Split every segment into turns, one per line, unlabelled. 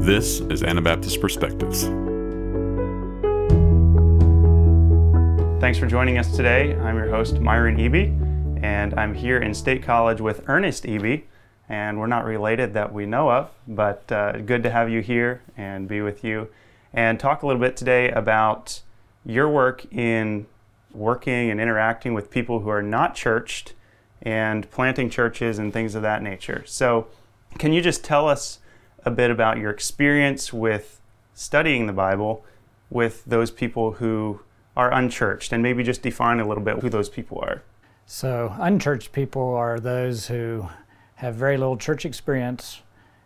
This is Anabaptist Perspectives.
Thanks for joining us today. I'm your host, Myron Eby, and I'm here in State College with Ernest Eby, and we're not related that we know of, but good to have you here and be with you and talk a little bit today about your work in working and interacting with people who are not churched and planting churches and things of that nature. So can you just tell us a bit about your experience with studying the Bible with those people who are unchurched, and maybe just define a little bit who those people are?
So unchurched people are those who have very little church experience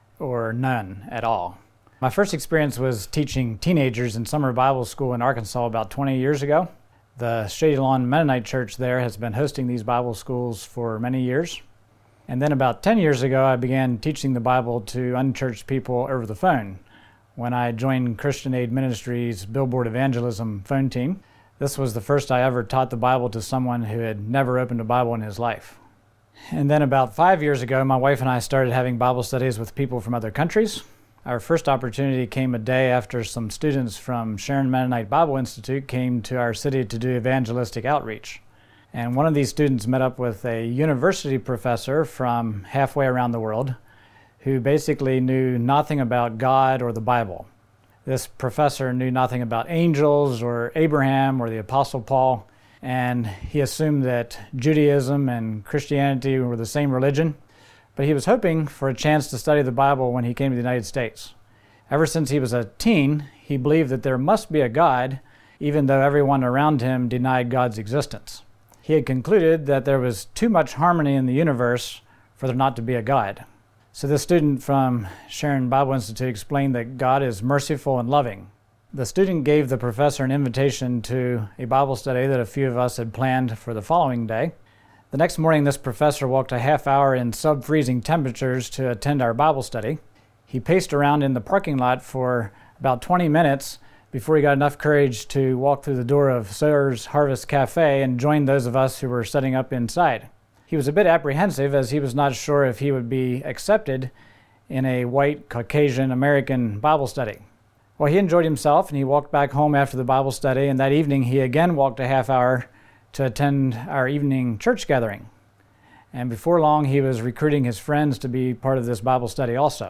or none at all. My first experience was teaching teenagers in summer Bible school in Arkansas about 20 years ago. The Shady Lawn Mennonite Church there has been hosting these Bible schools for many years. And then about 10 years ago, I began teaching the Bible to unchurched people over the phone when I joined Christian Aid Ministries' Billboard Evangelism phone team. This was the first I ever taught the Bible to someone who had never opened a Bible in his life. And then about 5 years ago, my wife and I started having Bible studies with people from other countries. Our first opportunity came a day after some students from Sharon Mennonite Bible Institute came to our city to do evangelistic outreach. And one of these students met up with a university professor from halfway around the world who basically knew nothing about God or the Bible. This professor knew nothing about angels or Abraham or the Apostle Paul, and he assumed that Judaism and Christianity were the same religion, but he was hoping for a chance to study the Bible when he came to the United States. Ever since he was a teen, he believed that there must be a God, even though everyone around him denied God's existence. He had concluded that there was too much harmony in the universe for there not to be a God. So this student from Sharon Bible Institute explained that God is merciful and loving. The student gave the professor an invitation to a Bible study that a few of us had planned for the following day. The next morning, this professor walked a half hour in sub-freezing temperatures to attend our Bible study. He paced around in the parking lot for about 20 minutes before he got enough courage to walk through the door of Sower's Harvest Cafe and join those of us who were setting up inside. He was a bit apprehensive as he was not sure if he would be accepted in a white Caucasian American Bible study. Well, he enjoyed himself and he walked back home after the Bible study, and that evening he again walked a half hour to attend our evening church gathering. And before long he was recruiting his friends to be part of this Bible study also.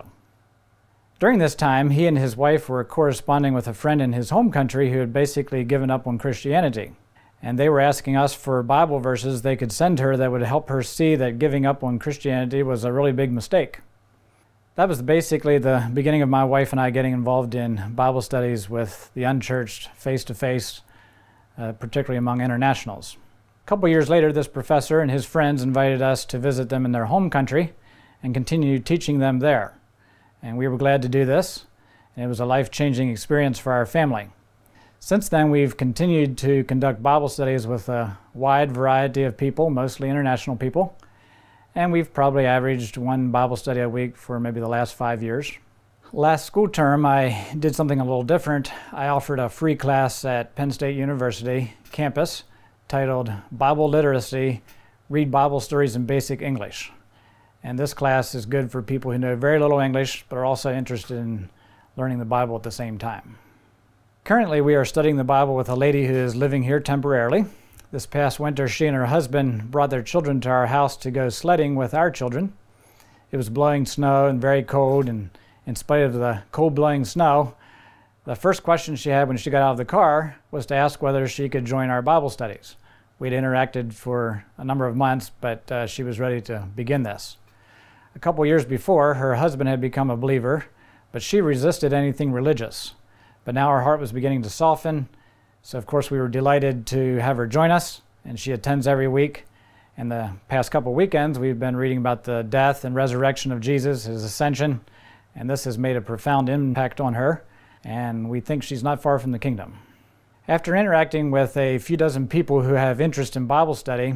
During this time, he and his wife were corresponding with a friend in his home country who had basically given up on Christianity. And they were asking us for Bible verses they could send her that would help her see that giving up on Christianity was a really big mistake. That was basically the beginning of my wife and I getting involved in Bible studies with the unchurched face-to-face, particularly among internationals. A couple years later, this professor and his friends invited us to visit them in their home country and continue teaching them there. And we were glad to do this, and it was a life-changing experience for our family. Since then, we've continued to conduct Bible studies with a wide variety of people, mostly international people, and we've probably averaged one Bible study a week for maybe the last 5 years. Last school term, I did something a little different. I offered a free class at Penn State University campus titled Bible Literacy, Read Bible Stories in Basic English. And this class is good for people who know very little English but are also interested in learning the Bible at the same time. Currently, we are studying the Bible with a lady who is living here temporarily. This past winter, she and her husband brought their children to our house to go sledding with our children. It was blowing snow and very cold, and in spite of the cold blowing snow, the first question she had when she got out of the car was to ask whether she could join our Bible studies. We'd interacted for a number of months, but she was ready to begin this. A couple years before, her husband had become a believer, but she resisted anything religious. But now her heart was beginning to soften, so of course we were delighted to have her join us, and she attends every week. And the past couple weekends, we've been reading about the death and resurrection of Jesus, his ascension, and this has made a profound impact on her, and we think she's not far from the kingdom. After interacting with a few dozen people who have interest in Bible study,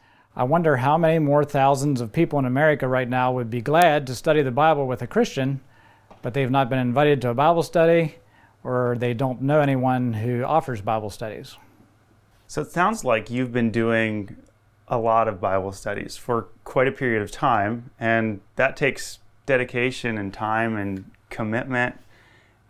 I wonder how many more thousands of people in America right now would be glad to study the Bible with a Christian, but they've not been invited to a Bible study, or they don't know anyone who offers Bible studies.
So it sounds like you've been doing a lot of Bible studies for quite a period of time, and that takes dedication and time and commitment.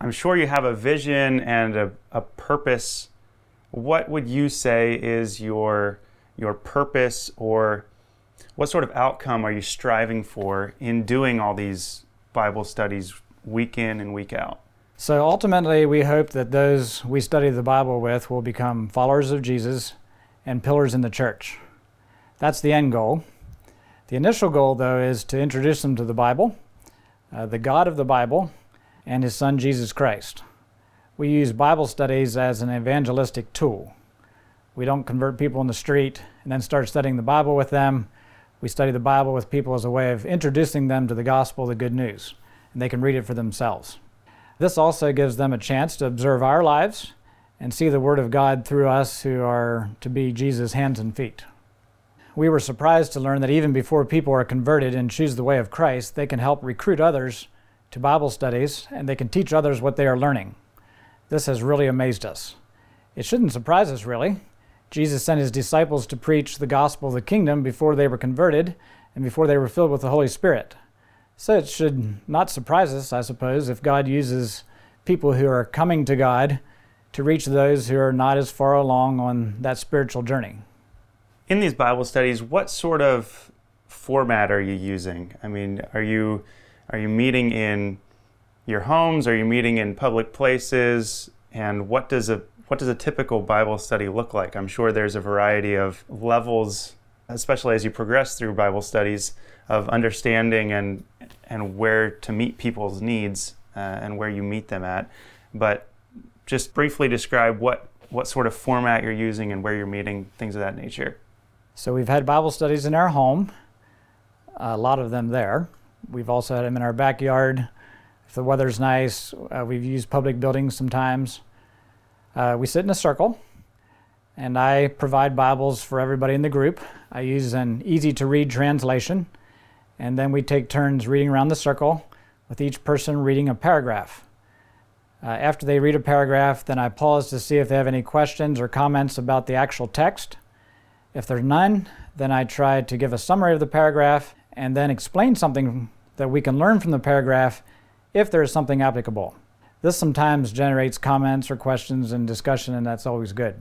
I'm sure you have a vision and a purpose. What would you say is your purpose, or what sort of outcome are you striving for in doing all these Bible studies week in and week out?
So ultimately, we hope that those we study the Bible with will become followers of Jesus and pillars in the church. That's the end goal. The initial goal, though, is to introduce them to the Bible, the God of the Bible, and His Son, Jesus Christ. We use Bible studies as an evangelistic tool. We don't convert people in the street and then start studying the Bible with them. We study the Bible with people as a way of introducing them to the gospel, the good news, and they can read it for themselves. This also gives them a chance to observe our lives and see the Word of God through us, who are to be Jesus' hands and feet. We were surprised to learn that even before people are converted and choose the way of Christ, they can help recruit others to Bible studies, and they can teach others what they are learning. This has really amazed us. It shouldn't surprise us, really. Jesus sent His disciples to preach the gospel of the kingdom before they were converted and before they were filled with the Holy Spirit. So it should not surprise us, I suppose, if God uses people who are coming to God to reach those who are not as far along on that spiritual journey.
In these Bible studies, what sort of format are you using? I mean, are you meeting in your homes? Are you meeting in public places? And what does a typical Bible study look like? I'm sure there's a variety of levels, especially as you progress through Bible studies, of understanding and where to meet people's needs and where you meet them at. But just briefly describe what sort of format you're using and where you're meeting, things of that nature.
So we've had Bible studies in our home, a lot of them there. We've also had them in our backyard. If the weather's nice, we've used public buildings sometimes. We sit in a circle, and I provide Bibles for everybody in the group. I use an easy-to-read translation, and then we take turns reading around the circle, with each person reading a paragraph. After they read a paragraph, then I pause to see if they have any questions or comments about the actual text. If there's none, then I try to give a summary of the paragraph and then explain something that we can learn from the paragraph if there is something applicable. This sometimes generates comments or questions and discussion, and that's always good.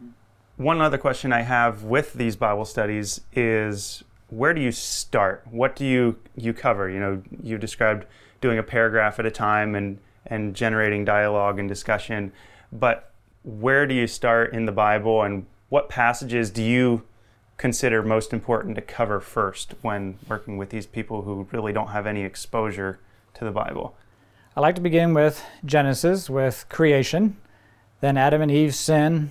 One other question I have with these Bible studies is, where do you start? What do you cover? You described doing a paragraph at a time and generating dialogue and discussion, but where do you start in the Bible, and what passages do you consider most important to cover first when working with these people who really don't have any exposure to the Bible?
I like to begin with Genesis, with creation, then Adam and Eve's sin,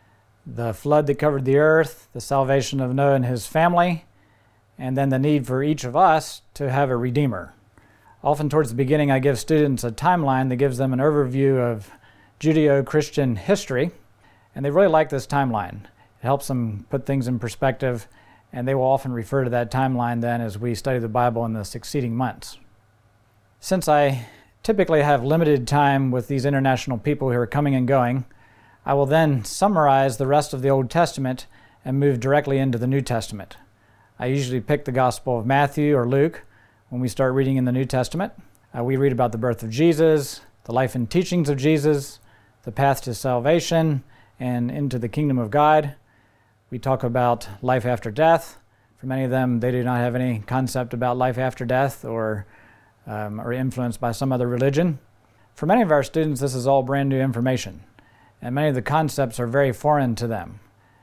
the flood that covered the earth, the salvation of Noah and his family, and then the need for each of us to have a Redeemer. Often towards the beginning, I give students a timeline that gives them an overview of Judeo-Christian history, and they really like this timeline. It helps them put things in perspective, and they will often refer to that timeline then as we study the Bible in the succeeding months. Since I typically have limited time with these international people who are coming and going, I will then summarize the rest of the Old Testament and move directly into the New Testament. I usually pick the Gospel of Matthew or Luke when we start reading in the New Testament. We read about the birth of Jesus, the life and teachings of Jesus, the path to salvation and into the kingdom of God. We talk about life after death. For many of them, they do not have any concept about life after death or are influenced by some other religion. For many of our students, this is all brand new information, and many of the concepts are very foreign to them.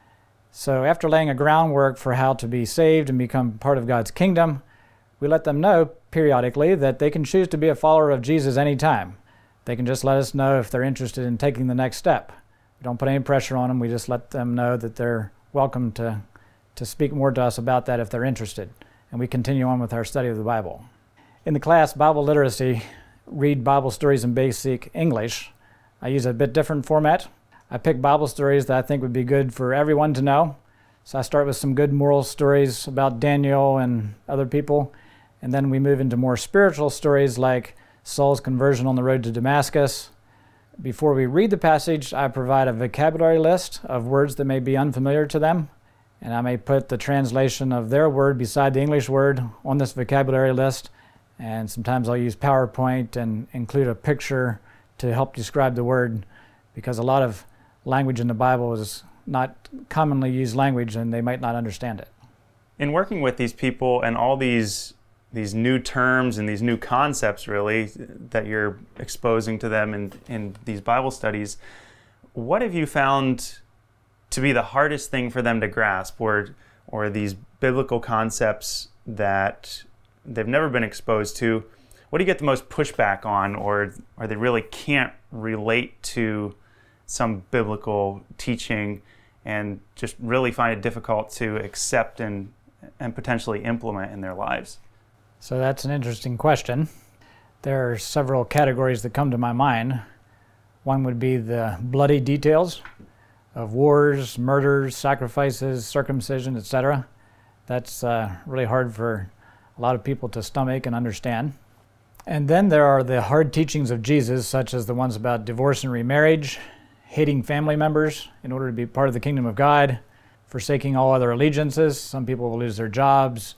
So after laying a groundwork for how to be saved and become part of God's kingdom, we let them know periodically that they can choose to be a follower of Jesus anytime. They can just let us know if they're interested in taking the next step. We don't put any pressure on them. We just let them know that they're welcome to speak more to us about that if they're interested. And we continue on with our study of the Bible. In the class Bible Literacy, read Bible stories in basic English. I use a bit different format. I pick Bible stories that I think would be good for everyone to know. So I start with some good moral stories about Daniel and other people, and then we move into more spiritual stories like Saul's conversion on the road to Damascus. Before we read the passage, I provide a vocabulary list of words that may be unfamiliar to them, and I may put the translation of their word beside the English word on this vocabulary list, and sometimes I'll use PowerPoint and include a picture to help describe the word, because a lot of language in the Bible is not commonly used language and they might not understand it.
In working with these people and all these new terms and these new concepts really that you're exposing to them in these Bible studies, what have you found to be the hardest thing for them to grasp, or these biblical concepts that they've never been exposed to? What do you get the most pushback on, or they really can't relate to some biblical teaching and just really find it difficult to accept and potentially implement in their lives?
So that's an interesting question. There are several categories that come to my mind. One would be the bloody details of wars, murders, sacrifices, circumcision, etc. That's really hard for a lot of people to stomach and understand. And then there are the hard teachings of Jesus, such as the ones about divorce and remarriage, hating family members in order to be part of the kingdom of God, forsaking all other allegiances. Some people will lose their jobs.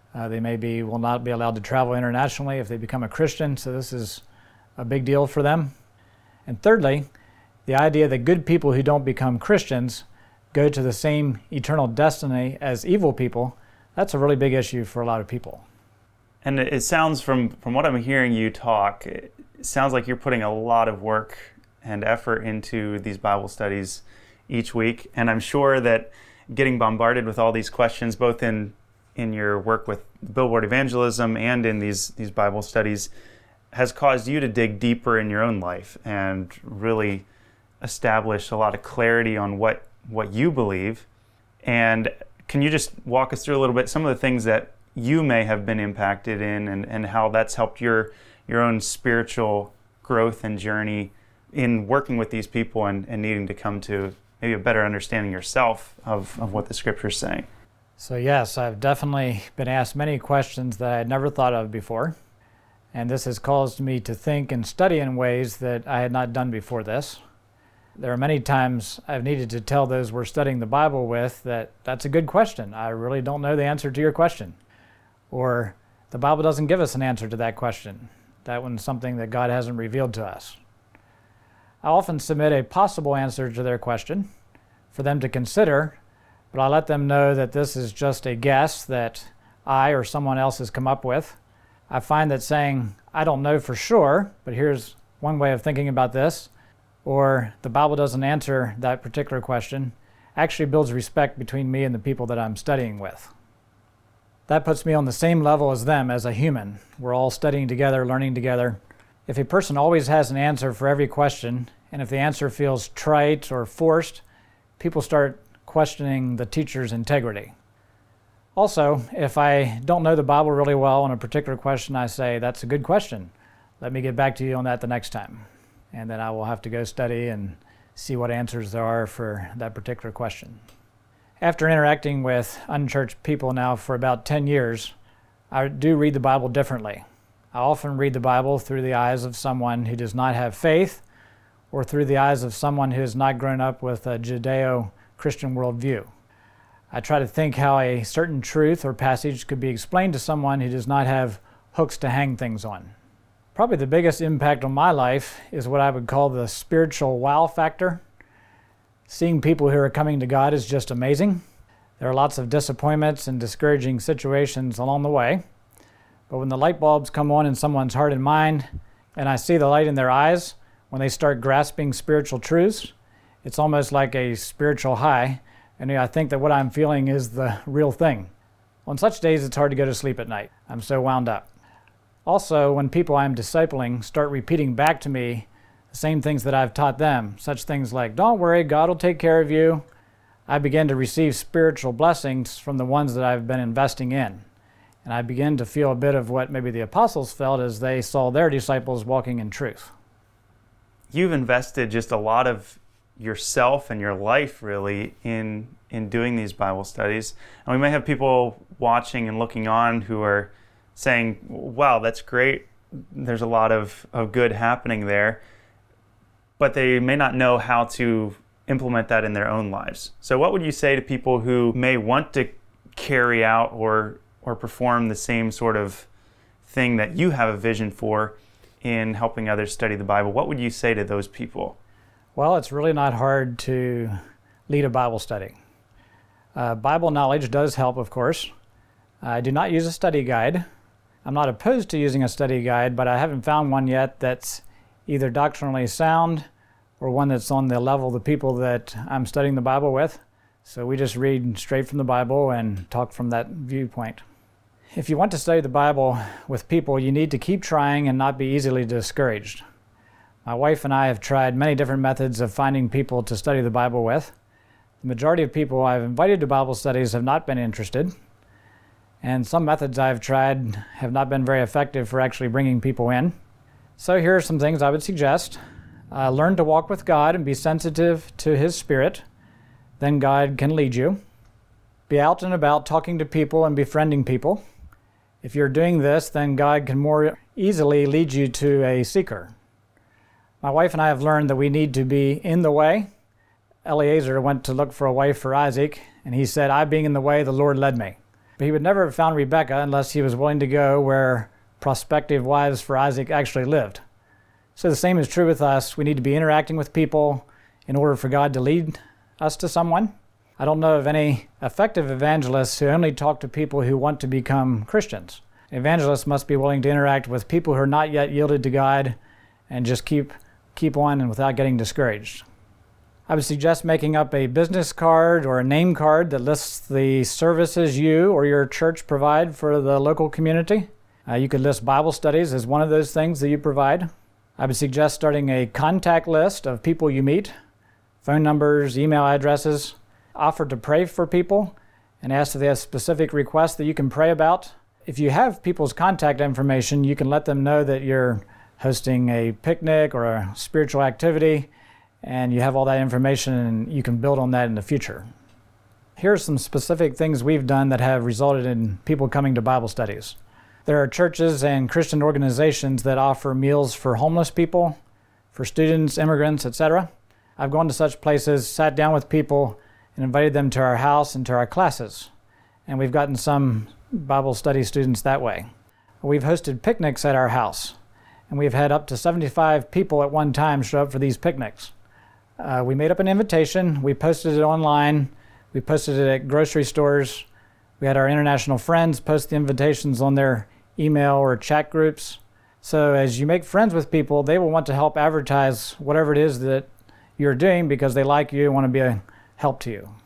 They will not be allowed to travel internationally if they become a Christian, so this is a big deal for them. And thirdly, the idea that good people who don't become Christians go to the same eternal destiny as evil people, that's a really big issue for a lot of people.
And it sounds, from what I'm hearing you talk, it sounds like you're putting a lot of work and effort into these Bible studies each week. And I'm sure that getting bombarded with all these questions, both in your work with Billboard Evangelism and in these Bible studies, has caused you to dig deeper in your own life and really establish a lot of clarity on what you believe. And can you just walk us through a little bit some of the things that you may have been impacted in, and how that's helped your own spiritual growth and journey in working with these people and needing to come to maybe a better understanding yourself of what the Scripture's saying?
So yes, I've definitely been asked many questions that I had never thought of before. And this has caused me to think and study in ways that I had not done before this. There are many times I've needed to tell those we're studying the Bible with that that's a good question. I really don't know the answer to your question. Or the Bible doesn't give us an answer to that question. That one's something that God hasn't revealed to us. I often submit a possible answer to their question for them to consider, but I let them know that this is just a guess that I or someone else has come up with. I find that saying, I don't know for sure, but here's one way of thinking about this, or the Bible doesn't answer that particular question, actually builds respect between me and the people that I'm studying with. That puts me on the same level as them as a human. We're all studying together, learning together. If a person always has an answer for every question, and if the answer feels trite or forced, people start questioning the teacher's integrity. Also, if I don't know the Bible really well on a particular question, I say, that's a good question. Let me get back to you on that the next time. And then I will have to go study and see what answers there are for that particular question. After interacting with unchurched people now for about 10 years, I do read the Bible differently. I often read the Bible through the eyes of someone who does not have faith, or through the eyes of someone who has not grown up with a Judeo-Christian worldview. I try to think how a certain truth or passage could be explained to someone who does not have hooks to hang things on. Probably the biggest impact on my life is what I would call the spiritual wow factor. Seeing people who are coming to God is just amazing. There are lots of disappointments and discouraging situations along the way. But when the light bulbs come on in someone's heart and mind, and I see the light in their eyes, when they start grasping spiritual truths, it's almost like a spiritual high, and I think that what I'm feeling is the real thing. On such days, it's hard to go to sleep at night. I'm so wound up. Also, when people I'm discipling start repeating back to me the same things that I've taught them, such things like, don't worry, God will take care of you, I begin to receive spiritual blessings from the ones that I've been investing in. And I begin to feel a bit of what maybe the apostles felt as they saw their disciples walking in truth.
You've invested just a lot of yourself and your life really in doing these Bible studies. And we may have people watching and looking on who are saying, wow, that's great. There's a lot of good happening there. But they may not know how to implement that in their own lives. So what would you say to people who may want to carry out or perform the same sort of thing that you have a vision for, in helping others study the Bible, what would you say to those people?
Well, it's really not hard to lead a Bible study. Bible knowledge does help, of course. I do not use a study guide. I'm not opposed to using a study guide, but I haven't found one yet that's either doctrinally sound or one that's on the level of the people that I'm studying the Bible with. So we just read straight from the Bible and talk from that viewpoint. If you want to study the Bible with people, you need to keep trying and not be easily discouraged. My wife and I have tried many different methods of finding people to study the Bible with. The majority of people I've invited to Bible studies have not been interested, and some methods I've tried have not been very effective for actually bringing people in. So here are some things I would suggest. Learn to walk with God and be sensitive to His Spirit. Then God can lead you. Be out and about talking to people and befriending people. If you're doing this, then God can more easily lead you to a seeker. My wife and I have learned that we need to be in the way. Eliezer went to look for a wife for Isaac, and he said, "I being in the way, the Lord led me." But he would never have found Rebekah unless he was willing to go where prospective wives for Isaac actually lived. So the same is true with us. We need to be interacting with people in order for God to lead us to someone. I don't know of any effective evangelists who only talk to people who want to become Christians. Evangelists must be willing to interact with people who are not yet yielded to God and just keep on and without getting discouraged. I would suggest making up a business card or a name card that lists the services you or your church provide for the local community. You could list Bible studies as one of those things that you provide. I would suggest starting a contact list of people you meet, phone numbers, email addresses. Offer to pray for people and ask if they have specific requests that you can pray about. If you have people's contact information, you can let them know that you're hosting a picnic or a spiritual activity, and you have all that information and you can build on that in the future. Here are some specific things we've done that have resulted in people coming to Bible studies. There are churches and Christian organizations that offer meals for homeless people, for students, immigrants, etc. I've gone to such places, sat down with people, and invited them to our house and to our classes. And we've gotten some Bible study students that way. We've hosted picnics at our house, and we've had up to 75 people at one time show up for these picnics. We made up an invitation, we posted it online, we posted it at grocery stores. We had our international friends post the invitations on their email or chat groups. So as you make friends with people, they will want to help advertise whatever it is that you're doing because they like you and want to be a help to you.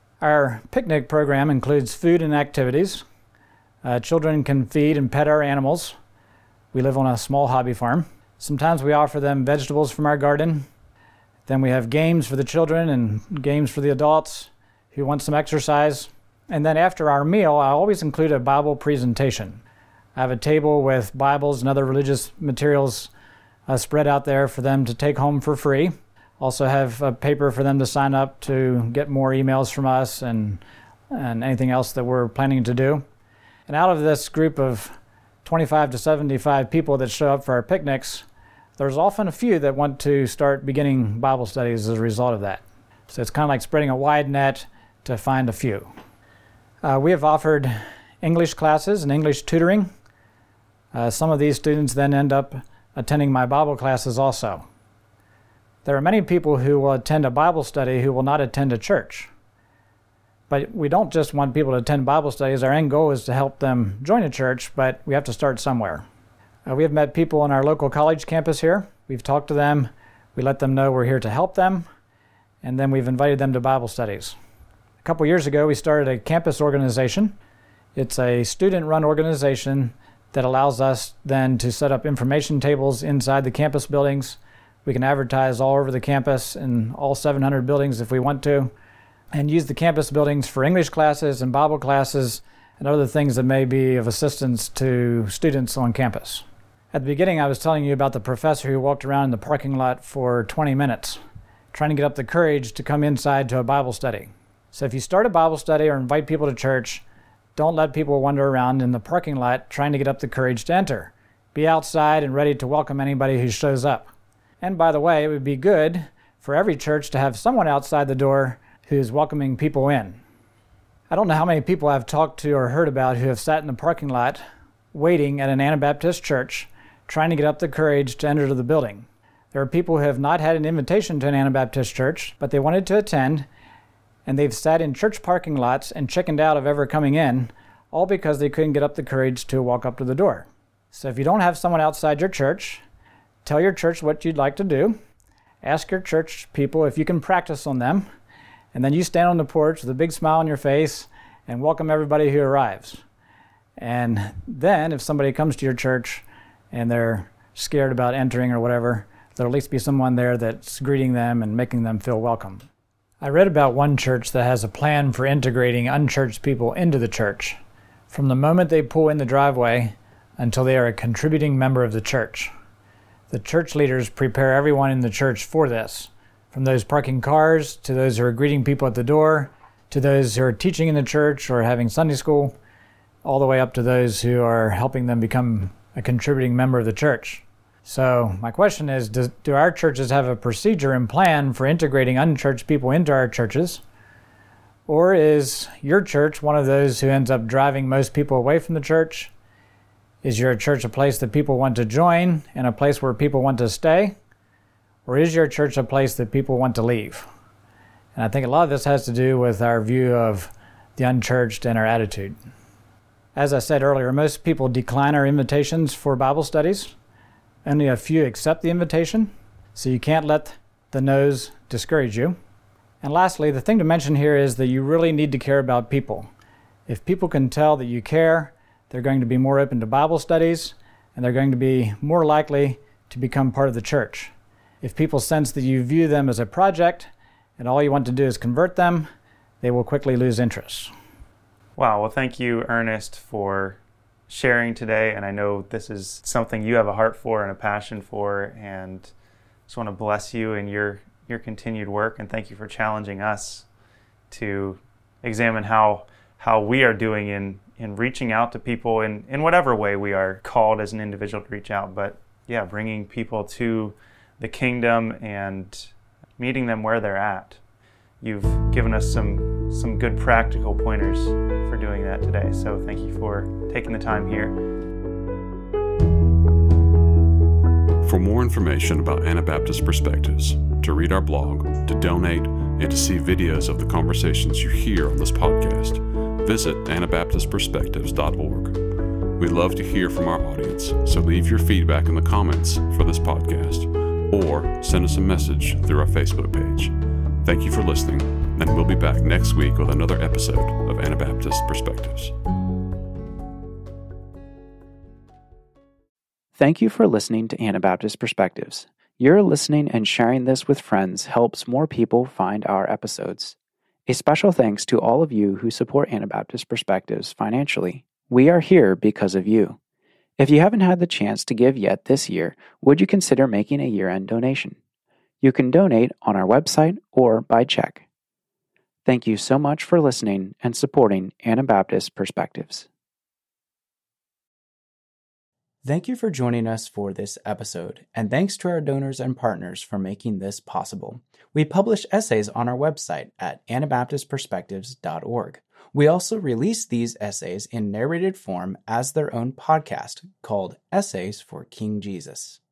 Our picnic program includes food and activities. Children can feed and pet our animals. We live on a small hobby farm. Sometimes we offer them vegetables from our garden. Then we have games for the children and games for the adults who want some exercise. And then after our meal, I always include a Bible presentation. I have a table with Bibles and other religious materials spread out there for them to take home for free. Also have a paper for them to sign up to get more emails from us and anything else that we're planning to do. And out of this group of 25 to 75 people that show up for our picnics, there's often a few that want to start beginning Bible studies as a result of that. So it's kind of like spreading a wide net to find a few. We have offered English classes and English tutoring. Some of these students then end up attending my Bible classes also. There are many people who will attend a Bible study who will not attend a church. But we don't just want people to attend Bible studies. Our end goal is to help them join a church, but we have to start somewhere. We have met people on our local college campus here. We've talked to them. We let them know we're here to help them. And then we've invited them to Bible studies. A couple years ago, we started a campus organization. It's a student-run organization that allows us then to set up information tables inside the campus buildings. We can advertise all over the campus in all 700 buildings if we want to, and use the campus buildings for English classes and Bible classes and other things that may be of assistance to students on campus. At the beginning, I was telling you about the professor who walked around in the parking lot for 20 minutes, trying to get up the courage to come inside to a Bible study. So if you start a Bible study or invite people to church, don't let people wander around in the parking lot trying to get up the courage to enter. Be outside and ready to welcome anybody who shows up. And by the way, it would be good for every church to have someone outside the door who's welcoming people in. I don't know how many people I've talked to or heard about who have sat in the parking lot waiting at an Anabaptist church trying to get up the courage to enter the building. There are people who have not had an invitation to an Anabaptist church, but they wanted to attend, and they've sat in church parking lots and chickened out of ever coming in, all because they couldn't get up the courage to walk up to the door. So if you don't have someone outside your church, tell your church what you'd like to do, ask your church people if you can practice on them, and then you stand on the porch with a big smile on your face and welcome everybody who arrives. And then if somebody comes to your church and they're scared about entering or whatever, there'll at least be someone there that's greeting them and making them feel welcome. I read about one church that has a plan for integrating unchurched people into the church, from the moment they pull in the driveway until they are a contributing member of the church. The church leaders prepare everyone in the church for this, from those parking cars to those who are greeting people at the door, to those who are teaching in the church or having Sunday school, all the way up to those who are helping them become a contributing member of the church. So my question is, do our churches have a procedure and plan for integrating unchurched people into our churches? Or is your church one of those who ends up driving most people away from the church? Is your church a place that people want to join and a place where people want to stay? Or is your church a place that people want to leave? And I think a lot of this has to do with our view of the unchurched and our attitude. As I said earlier, most people decline our invitations for Bible studies. Only a few accept the invitation, so you can't let the no's discourage you. And lastly, the thing to mention here is that you really need to care about people. If people can tell that you care, they're going to be more open to Bible studies, and they're going to be more likely to become part of the church. If people sense that you view them as a project, and all you want to do is convert them, they will quickly lose interest.
Wow, well, thank you, Ernest, for sharing today, and I know this is something you have a heart for and a passion for, and just want to bless you in your continued work, and thank you for challenging us to examine how we are doing in reaching out to people in whatever way we are called as an individual to reach out, but yeah, bringing people to the kingdom and meeting them where they're at. You've given us some good practical pointers for doing that today. So thank you for taking the time here.
For more information about Anabaptist Perspectives, to read our blog, to donate, and to see videos of the conversations you hear on this podcast, visit AnabaptistPerspectives.org. We love to hear from our audience, so leave your feedback in the comments for this podcast or send us a message through our Facebook page. Thank you for listening, and we'll be back next week with another episode of Anabaptist Perspectives.
Thank you for listening to Anabaptist Perspectives. Your listening and sharing this with friends helps more people find our episodes. A special thanks to all of you who support Anabaptist Perspectives financially. We are here because of you. If you haven't had the chance to give yet this year, would you consider making a year-end donation? You can donate on our website or by check. Thank you so much for listening and supporting Anabaptist Perspectives. Thank you for joining us for this episode, and thanks to our donors and partners for making this possible. We publish essays on our website at AnabaptistPerspectives.org. We also release these essays in narrated form as their own podcast called Essays for King Jesus.